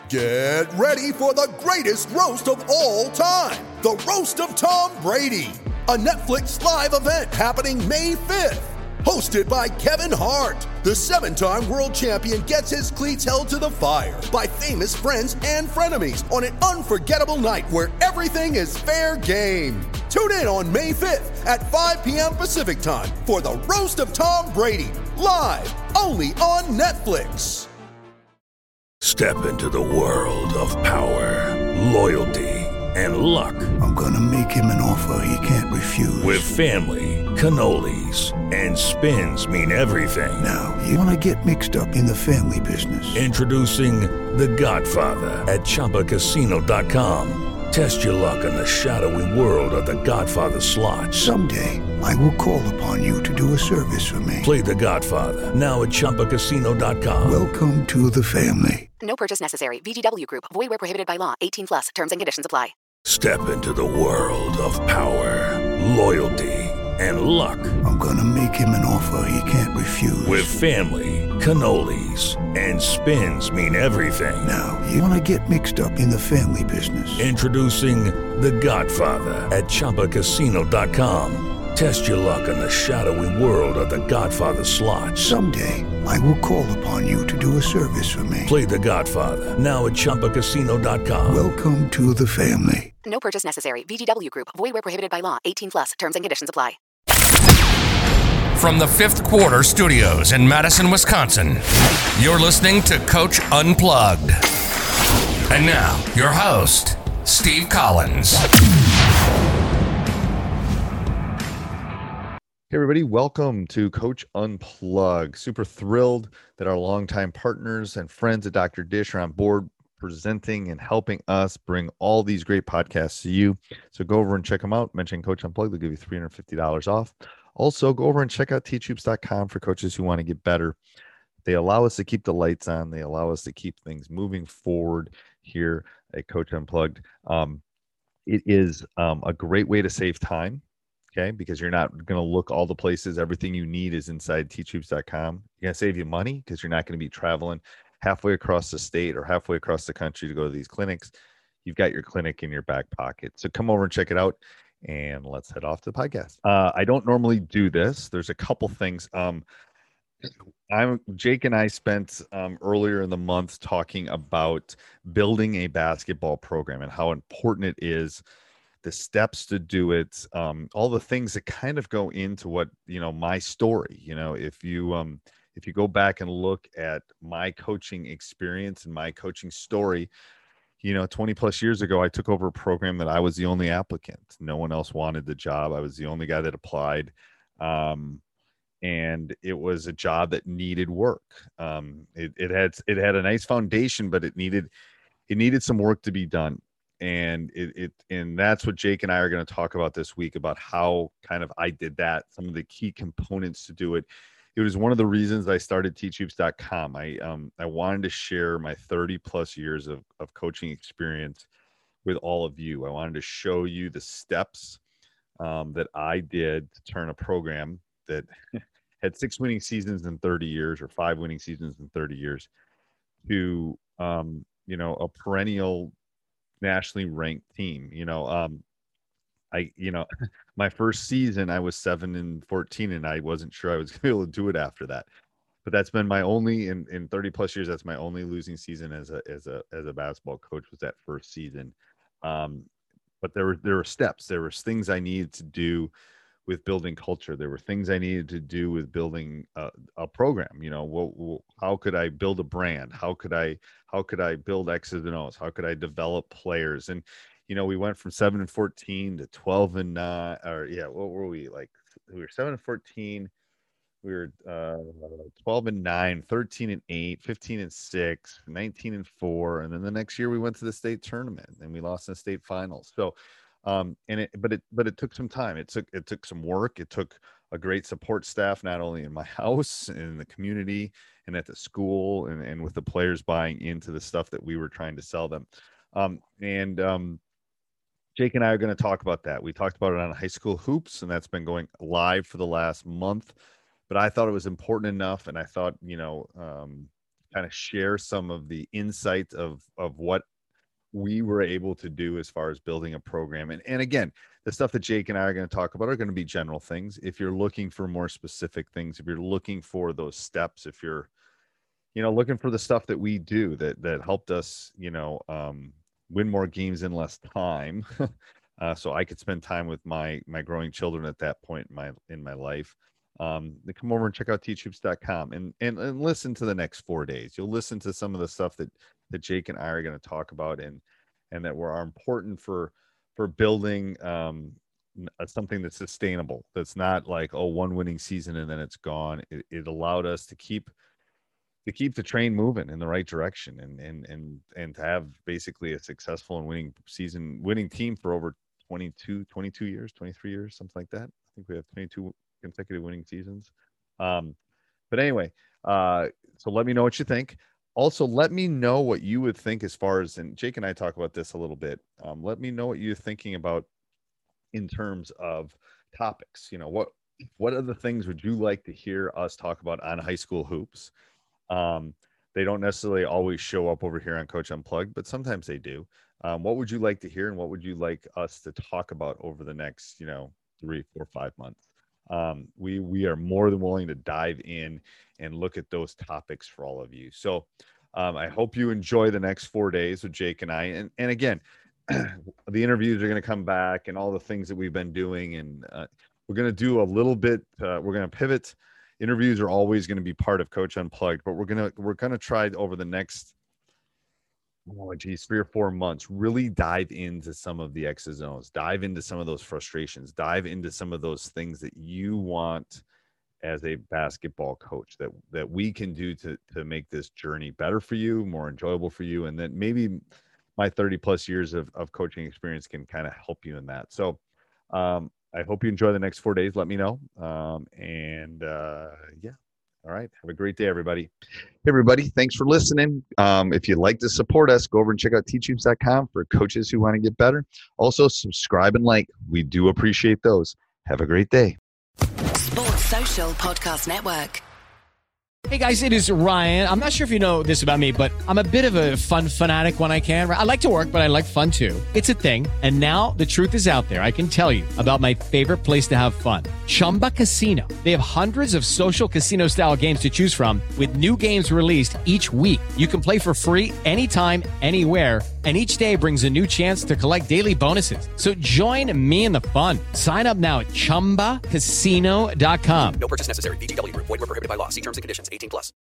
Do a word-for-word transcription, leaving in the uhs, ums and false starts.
Get ready for the greatest roast of all time, the Roast of Tom Brady, a Netflix live event happening May fifth. Hosted by Kevin Hart, the seven-time world champion gets his cleats held to the fire by famous friends and frenemies on an unforgettable night where everything is fair game. Tune in on May fifth at five p.m. Pacific time for the Roast of Tom Brady, live only on Netflix. Step into the world of power, loyalty, and luck. I'm gonna make him an offer he can't refuse. With family, cannolis, and spins mean everything. Now, you wanna get mixed up in the family business. Introducing The Godfather at Chumba Casino dot com. Test your luck in the shadowy world of The Godfather slot. Someday, I will call upon you to do a service for me. Play The Godfather now at Chumba Casino dot com. Welcome to the family. No purchase necessary. V G W Group. Void where prohibited by law. eighteen plus. Terms and conditions apply. Step into the world of power, loyalty, and luck. I'm gonna make him an offer he can't refuse. With family, cannolis, and spins mean everything. Now, you wanna get mixed up in the family business. Introducing The Godfather at Chumba Casino dot com. Test your luck in the shadowy world of The Godfather slot. Someday, I will call upon you to do a service for me. Play The Godfather now at Chumba Casino dot com. Welcome to the family. No purchase necessary. V G W Group. Void where prohibited by law. eighteen plus. Terms and conditions apply. From the Fifth Quarter Studios in Madison, Wisconsin, you're listening to Coach Unplugged. And now, your host, Steve Collins. Hey everybody, welcome to Coach Unplugged. Super thrilled that our longtime partners and friends at Doctor Dish are on board presenting and helping us bring all these great podcasts to you. So go over and check them out. Mention Coach Unplugged, they'll give you three hundred fifty dollars off. Also, go over and check out teach hoops dot com for coaches who want to get better. They allow us to keep the lights on. They allow us to keep things moving forward here at Coach Unplugged. Um, it is um, a great way to save time. Okay, because you're not going to look all the places. Everything you need is inside teach hoops dot com. You're going to save you money because you're not going to be traveling halfway across the state or halfway across the country to go to these clinics. You've got your clinic in your back pocket. So come over and check it out, and let's head off to the podcast. Uh, I don't normally do this. There's a couple things. Um, I'm Jake and I spent um, earlier in the month talking about building a basketball program and how important it is, the steps to do it, um, all the things that kind of go into what, you know, my story. You know, if you um, if you go back and look at my coaching experience and my coaching story, you know, twenty plus years ago, I took over a program that I was the only applicant. No one else wanted the job. I was the only guy that applied. Um, and it was a job that needed work. Um, it, it had, it had a nice foundation, but it needed, it needed some work to be done. And it, it, and that's what Jake and I are going to talk about this week, about how kind of I did that, some of the key components to do it. It was one of the reasons I started teach hoops dot com. I, um, I wanted to share my thirty plus years of, of coaching experience with all of you. I wanted to show you the steps um, that I did to turn a program that had six winning seasons in thirty years or five winning seasons in thirty years to, um, you know, a perennial nationally ranked team. You know, um, I, you know, my first season I was seven and fourteen, and I wasn't sure I was going to be able to do it after that. But that's been my only in, in thirty plus years. That's my only losing season as a as a as a basketball coach, was that first season. Um, but there were there were steps. There was things I needed to do with building culture. There were things I needed to do with building a, a program. You know, what, what, how could I build a brand? How could I, how could I build X's and O's? How could I develop players? And, you know, we went from seven and fourteen to twelve and nine, or yeah, what were we like? We were seven and fourteen. We were uh, twelve and nine, thirteen and eight, fifteen and six, nineteen and four. And then the next year we went to the state tournament and we lost in the state finals. So, Um, and it, but it, but it took some time. It took, it took some work. It took a great support staff, not only in my house, in the community, and at the school, and, and with the players buying into the stuff that we were trying to sell them. Um, and um, Jake and I are going to talk about that. We talked about it on High School Hoops, and that's been going live for the last month. But I thought it was important enough, and I thought, you know, um, kind of share some of the insights of of what we were able to do as far as building a program. And, and again, the stuff that Jake and I are going to talk about are going to be general things. If you're looking for more specific things, if you're looking for those steps, if you're, you know, looking for the stuff that we do that, that helped us, you know, um, win more games in less time. uh, so I could spend time with my, my growing children at that point in my, in my life. Um, they come over and check out teach hoops dot com and, and, and listen to the next four days. You'll listen to some of the stuff that, that Jake and I are going to talk about and, and that were are important for, for building um, something that's sustainable. That's not like, oh, one winning season and then it's gone. It, it allowed us to keep, to keep the train moving in the right direction and, and, and, and to have basically a successful and winning season, winning team for over twenty-two, twenty-two years, twenty-three years, something like that. I think we have twenty-two consecutive winning seasons. Um, but anyway, uh, so let me know what you think. Also, let me know what you would think as far as, and Jake and I talk about this a little bit. Um, let me know what you're thinking about in terms of topics. You know, what, what other things would you like to hear us talk about on high school hoops? Um, they don't necessarily always show up over here on Coach Unplugged, but sometimes they do. Um, what would you like to hear? And what would you like us to talk about over the next, you know, three, four, five months? Um, we, we are more than willing to dive in and look at those topics for all of you. So, um, I hope you enjoy the next four days with Jake and I, and, and again, the interviews are going to come back and all the things that we've been doing. And, uh, we're going to do a little bit, uh, we're going to pivot. Interviews are always going to be part of Coach Unplugged, but we're going to, we're going to try over the next, oh geez, three or four months, really dive into some of the X's and O's, dive into some of those frustrations, dive into some of those things that you want as a basketball coach that, that we can do to, to make this journey better for you, more enjoyable for you. And then maybe my thirty plus years of, of coaching experience can kind of help you in that. So, um, I hope you enjoy the next four days. Let me know. Um, and, uh, yeah. All right. Have a great day, everybody. Hey, everybody. Thanks for listening. Um, if you'd like to support us, go over and check out teach hoops dot com for coaches who want to get better. Also, subscribe and like. We do appreciate those. Have a great day. Sports Social Podcast Network. Hey guys, it is Ryan. I'm not sure if you know this about me, but I'm a bit of a fun fanatic when I can. I like to work, but I like fun too. It's a thing. And now the truth is out there. I can tell you about my favorite place to have fun. Chumba Casino. They have hundreds of social casino style games to choose from with new games released each week. You can play for free anytime, anywhere. And each day brings a new chance to collect daily bonuses. So join me in the fun. Sign up now at chumba casino dot com. No purchase necessary. V G W Group. Void where prohibited by law. See terms and conditions. eighteen plus.